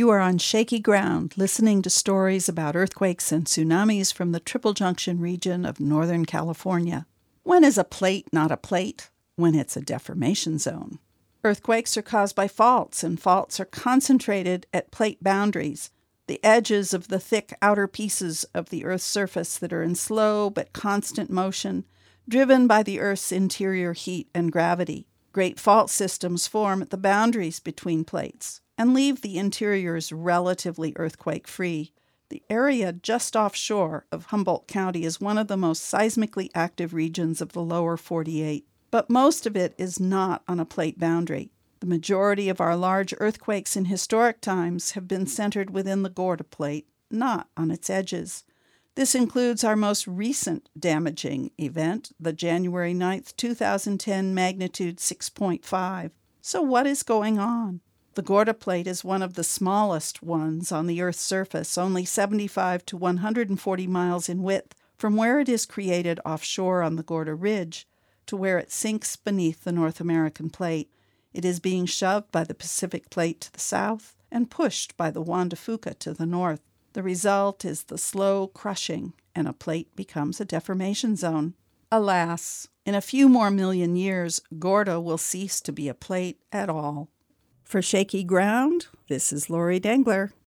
You are on shaky ground, listening to stories about earthquakes and tsunamis from the Triple Junction region of Northern California. When is a plate not a plate? When it's a deformation zone. Earthquakes are caused by faults, and faults are concentrated at plate boundaries, the edges of the thick outer pieces of the Earth's surface that are in slow but constant motion, driven by the Earth's interior heat and gravity. Great fault systems form at the boundaries between plates and leave the interiors relatively earthquake-free. The area just offshore of Humboldt County is one of the most seismically active regions of the lower 48, but most of it is not on a plate boundary. The majority of our large earthquakes in historic times have been centered within the Gorda Plate, not on its edges. This includes our most recent damaging event, the January 9, 2010 magnitude 6.5. So what is going on? The Gorda Plate is one of the smallest ones on the Earth's surface, only 75 to 140 miles in width, from where it is created offshore on the Gorda Ridge to where it sinks beneath the North American Plate. It is being shoved by the Pacific Plate to the south and pushed by the Juan de Fuca to the north. The result is the slow crushing, and a plate becomes a deformation zone. Alas, in a few more million years, Gorda will cease to be a plate at all. For Shaky Ground, this is Lori Dengler.